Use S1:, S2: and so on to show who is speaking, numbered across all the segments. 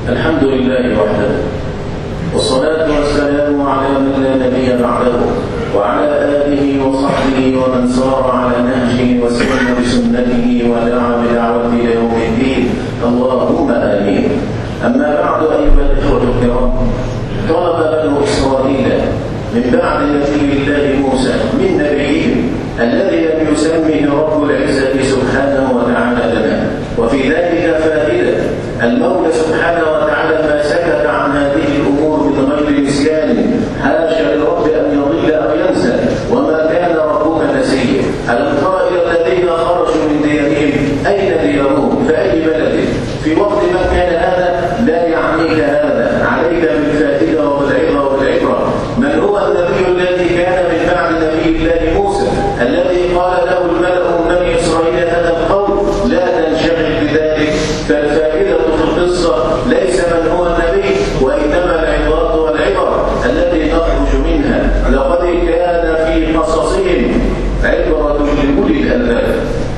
S1: الحمد لله وحده، والصلاة والسلام على من لا نبي بعده، وعلى آله وصحبه ومن سار على نهجه وسن بسنته ودعا بدعوته إلى يوم الدين، اللهم آمين. أما بعد، أيها الإخوة الكرام، طلب بنو إسرائيل من بعد نبي الله موسى من نبيهم الذي لم يسمه رب العزة سبحانه وتعالى لنا، وفي ذلك فائدة. المولى سبحانه وتعالى ما سكت عن هذه الأمور من غير نسيان، حاشا لرب أن يضل أو ينسى، وما كان ربك نسيا. ألم تر إلى الذين خرجوا من ديارهم؟ أين ديارهم؟ في أي بلد؟ في وقت ما كان هذا لا يعنيك هذا، عليك بالفائدة وبالعبرة. من هو النبي الذي كان من بعد نبي الله موسى الذي قال له الملأ من بني إسرائيل هذا القول؟ لا تنشغل بذلك، فالفائدة في القصة ليس من هو النبي، وإنما العظات والعبر التي نخرج منها. لقد كان في قصصهم عبرة لأولي الألباب.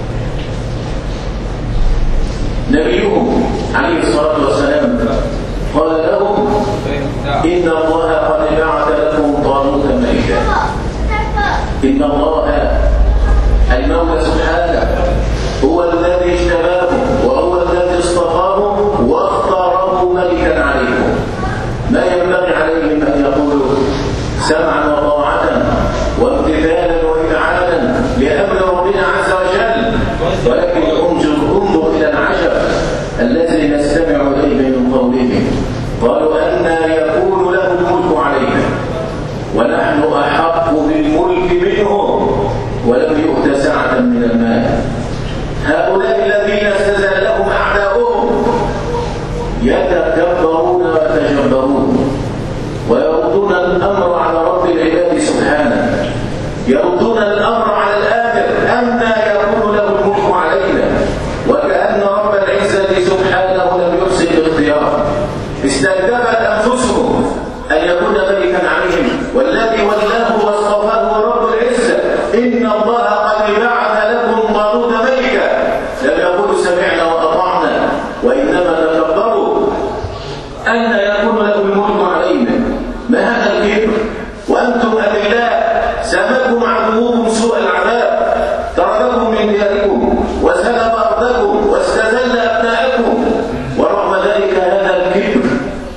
S1: نبيهم عليه الصلاة والسلام قال لهم: إن الله قد بعث لكم طالوت ملكا. إن الله المولى سبحانه هو الذي اجتباهم، وهو الذي اصطفاهم واختاره ملكا عليكم. ما ينبغي عليهم أن يقولوا سمعا وطاعة وامتثالا وإذعانا لأمر ربنا عز وجل، ولكن انظر إلى العجب الذي نستمع إليه من قولهم. قالوا: أنى يكون له الملك علينا ونحن أحق بالملك منه ولم يؤت سعة من المال. هؤلاء الذين استزلهم أعداؤهم يتكبرون ويتجبرون ويردون الأمر على رب العباد سبحانه، يردون الأمر على الآمر: أنى يكون له الملك علينا، وكأن رب العزة سبحانه لم يحسن الاختيار. استنكفت أنفسهم أن يكون ملكا عليهم، والذي ولاه واصطفاه هو رب العزة. إن الله قد بعث لكم طالوت ملكا. لم يقولوا سمعنا وأطعنا، وإنما تكبروا أن يكون له الملك علينا. ما هذا الكبر وأنتم أذلاء؟ سامكم عدوكم سوء العذاب، ترككم من دياركم وسلب أرضكم واستذل أبناءكم، ورغم ذلك هذا الكبر.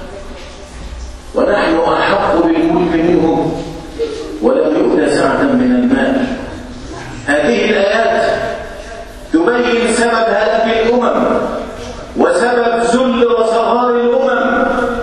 S1: ونحن أحق بالملك منهم ولم يؤت سعة من المال. هذه الآيات تبين سبب هلاك الأمم وسبب ذل وصغار الأمم.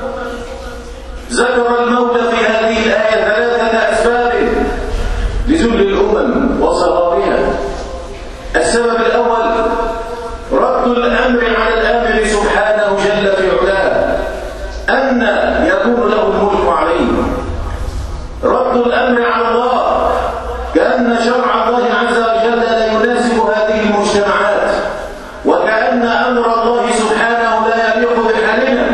S1: ذكر المولى في هذه الآية 3 أسباب لذل الأمم وصغارها. السبب الأول رد الأمر على الآمر سبحانه جل في علاه، أن يكون له الملك عليه. رد الأمر على الله، كأن شرع الله عز وجل لا يناسب هذه المجتمعات، وكأن أمر الله سبحانه لا يليق بحالنا.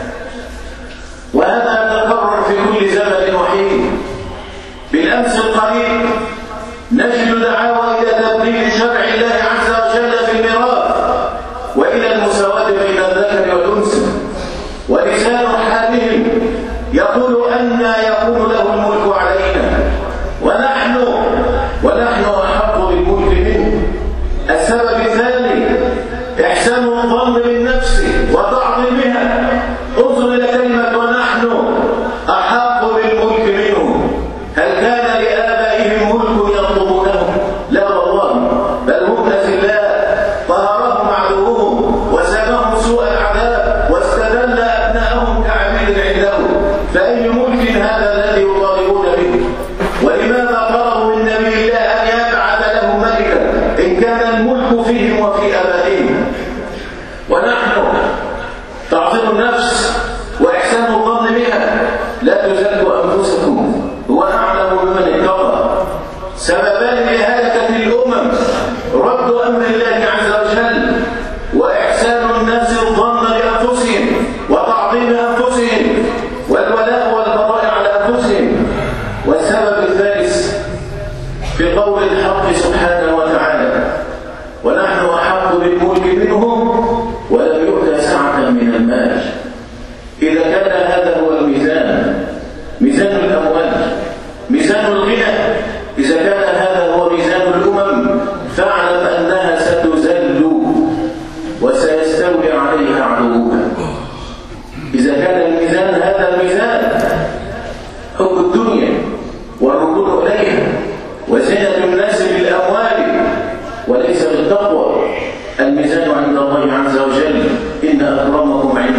S1: وهذا يتكرر في كل زمن وحين. بالأمس القريب نجد دعاوى إلى تبديل شرع الله عز وجل في الميراث وإلى المساواة بين الذكر والأنثى، ولسان حالهم يقول: أنى يكون له الملك علينا ونحن أحق بالملك منه. السبب الثاني إحسان الظن بالنفس وتعظيمها. انظر إلى كلمة ونحن أحق بالملك منه. هل كان لآبائهم ملك يطلبونه؟ لا والله، بل هم أذلاء قهرهم عدوهم وسامهم سوء العذاب واستذل أبناءهم كعبيد عندهم. فأي ملك هذا الذي يطالبون به؟ ولماذا طلبوا من نبي الله أن يبعث له ملكا إن كان الملك فيهم وفي آبائهم؟ ونحن تعظيم النفس وإحسان الظن بها. لا تزكوا أنفسكم، هو أعلم بمن اتقى. سببان لهلكة الأمم: رد أمر الله عز وجل، وإحسان الناس الظن بأنفسهم وتعظيم أنفسهم والولاء والبراء على أنفسهم. والسبب الثالث في قول الحق سبحانه وتعالى: ونحن أحق بالملك منهم ولم يؤت سعة من المال.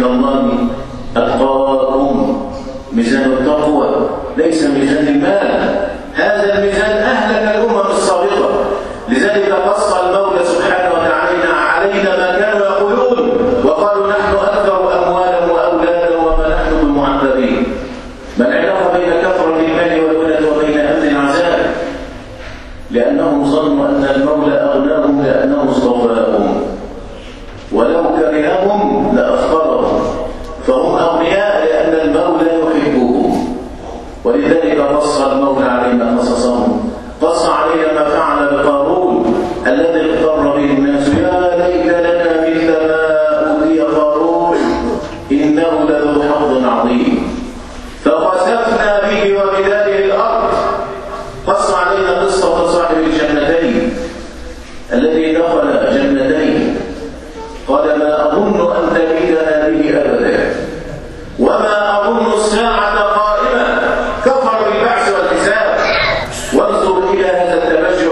S1: الله أتقاكم، ميزان التقوى ليس ميزان المال. هذا الميزان أهلك الأمم السابقة. لذلك قص المولى سبحانه وتعالى علينا ما كانوا يقولون وقالوا نحن أكثر أموالا وأولادا وما نحن بمعذبين. ما العلاقة بين كثرة المال والولد وبين أمن العذاب؟ لأنهم ظنوا أن المولى أغناهم لأنه اصطفاهم، ولو كرههم لأفقرهم، فهم أغنياء لأن المولى يحبهم. ولذلك قص المولى علينا قصصهم، قص علينا ما فعل بقارون الذي اغتر به الناس. يا ليت لنا مثل ما أوتي قارون إنه لذو حظ عظيم فخسفنا به وبداره الأرض. قص علينا قصة صاحب الجنتين الذي دخل جنتين قال ما أظن أن تبيد هذه أبدا وما أظن الساعة قائمة. كفر بالبعث والحساب. وانظر إلى هذا التبجح.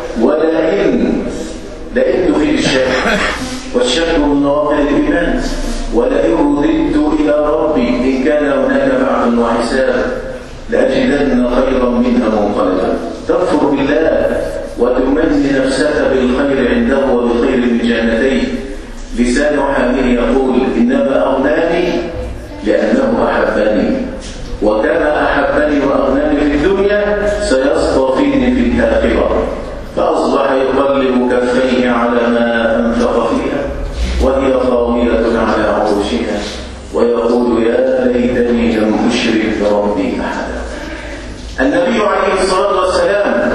S1: ولئن تفيد الشك، والشك من نواقض الإيمان. ولئن رددت إلى ربي إن كان هناك بعث وحساب لأجدن خيرا منها منقلبا. تكفر بالله وتمني نفسك بالخير عنده وبخير الجنتين. لسان حاله يقول إنما أغناني لأنه أحبني، وكما أحبني وأغناني في الدنيا سيصطفيني في الآخرة. فأصبح يقلب كفيه على ما أنفق فيها وهي خاوية على عروشها ويقول يا ليتني لم أشرك بربي أحدا. النبي عليه الصلاة والسلام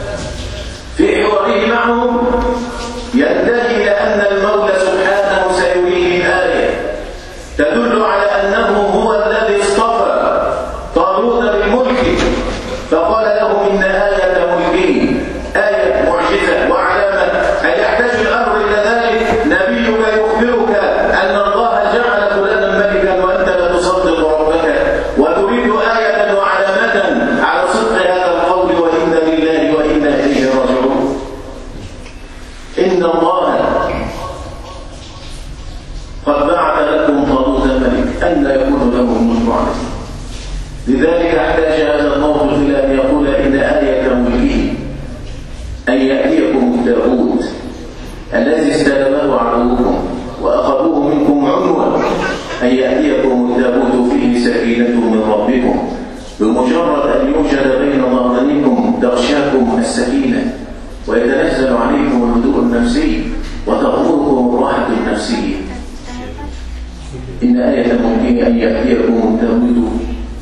S1: في حواره معهم ينتهي إلى أن المولى سبحانه سيريه آية تدل على أنه هو الذي اصطفى طالوت للملك، فقال له إن آية ملكه آية معجزة وعلامة. هل يحتاج الأمر إلى ذلك؟ نبيك يخبرك أن الله جعل فلانا ملكا وأنت لا تصدق ربك وتريد آية وعلامة على صدق هذا القول وإنا لله وإنا إليه راجعون. إن الله قد بعث لكم طالوت ملك أن يكون له الملك عليكم. لذلك احتاج هذا الموقف إلى أن يقول إن آية ملكه أن يأتيكم التابوت الذي استلمه عدوكم وأخذوه منكم عنوا، أن يأتيكم التابوت فيه سكينة من ربكم. بمجرد أن يوجد بين ظهرانكم تغشاكم السكينة ويتنزل عليكم الهدوء النفسي وتغمركم الراحة النفسية. إن آية ممكن أن يأتيكم التابوت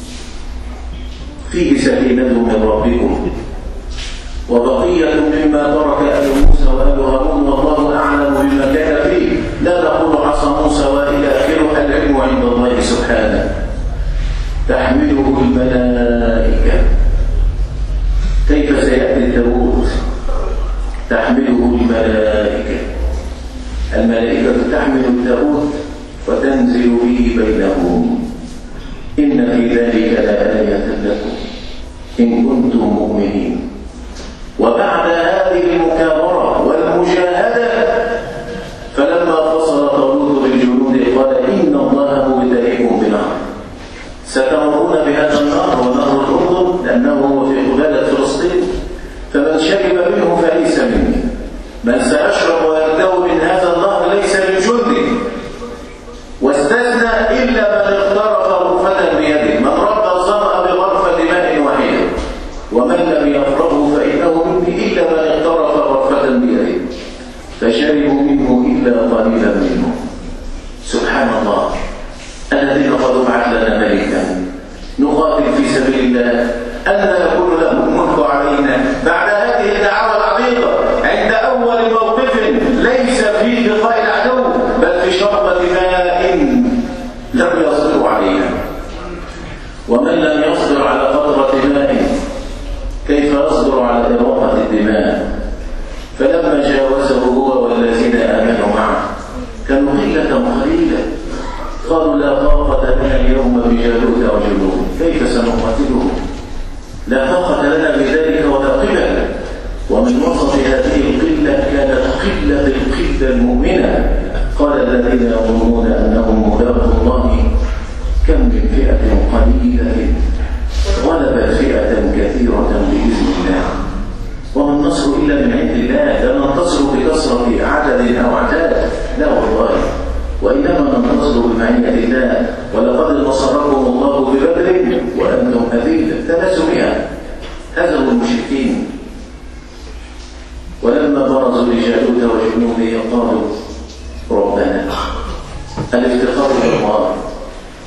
S1: فيه سكينة من ربكم وبقية مما ترك آل موسى وآل هارون والله أعلم بما كان فيه. لا نقول عصا موسى وإلى آخره، العلم عند الله سبحانه. تحمله الملائكة. كيف سيأتي التابوت؟ تحمله الملائكة. الملائكة تحمل التابوت وتنزل به بينهم. إن في ذلك لآية لكم إن كنتم مؤمنين. وبعد هذه المكابرة والمجاهدة فلما فصل طالوت بالجنود قال إن الله مبتليكم بنهر ستمرون بهذا النهر ونهر الأردن لأنه هو في قبالة فلسطين، فمن شرب منه فليس مني، من سيشرب ويرتوي من هذا النهر ليس من جندي. واستثنى إلا من اغترف غرفة بيده، من رب الظمأ بغرفة ماء واحدة، ومن لم يفرغه فإنه مني إلا من اغترف غرفة بيده، فشربوا منه إلا قليلا منه. سبحان الله. الذين قالوا ابعث لنا ملكا نقاتل في سبيل الله أن يكون له الملك علينا بعد هذه الدعوة العميقة عند أول موقف ليس فيه لقاء العدو بل في شربة ماء لم يصبروا عليها. ومن لم يصبر على قطرة ماء كيف يصبر على إراقة الدماء؟ فلما جاوزه هو والذين آمنوا معه كانوا قليلة قالوا لا طاقة لنا اليوم بجالوت وجنود كيف سنقاتله؟ لا طاقة لنا بذلك ولا قلة. ومن وسط هذه القلة كانت قلة المؤمنة. قال الذين يظنون أنهم ملاقوا الله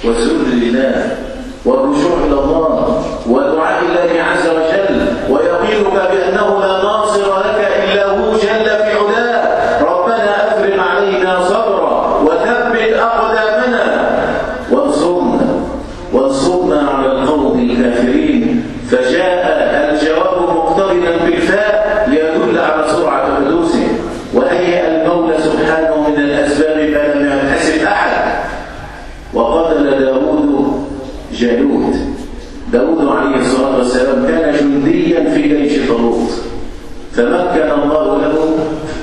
S1: والذل لله والرجوع إلى الله ودعاء الله عز وجل، ويقينك بأنه لا ناصر لك إلا هو جل في علاه. ربنا أفرغ علينا صبرا وثبت أقدامنا وانصرنا على القوم الكافرين. فجاء الجواب مقترنا بالفاء ليدل على سرعة حدوثه، وهيأ المولى سبحانه من الأسباب فلم يحتسب أحد. وقتل داود جالوت. داود عليه الصلاة والسلام كان جنديا في جيش طالوت، فمكن الله له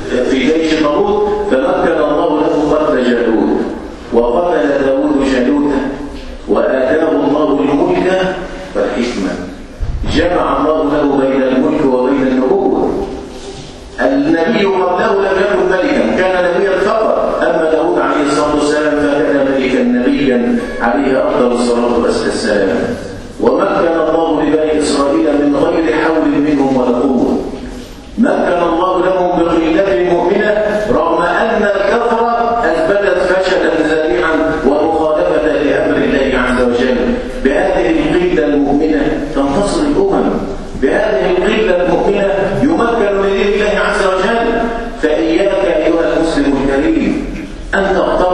S1: قتل جالوت. وقتل داود جالوت وآتاه الله الملك والحكمة. جمع الله له بين الملك وبين النبوة. النبي قبله لم يكن ملكا، كان نبيا فقط. أما داود عليه الصلاة والسلام فكان ملكا نبيا عليه أفضل الصلاة والسلام. ومكن الله لبني إسرائيل من غير حول منهم ولا قوة. مكن الله لهم بقلة مؤمنة رغم أن الكثرة أثبتت فشلا ذريعا ومخالفة لأمر الله عز وجل. بهذه القلة المؤمنة تنتصر الأمم، بهذه القلة المؤمنة يمكن من دين الله عز وجل. فإياك أيها المسلم الكريم أن تقترب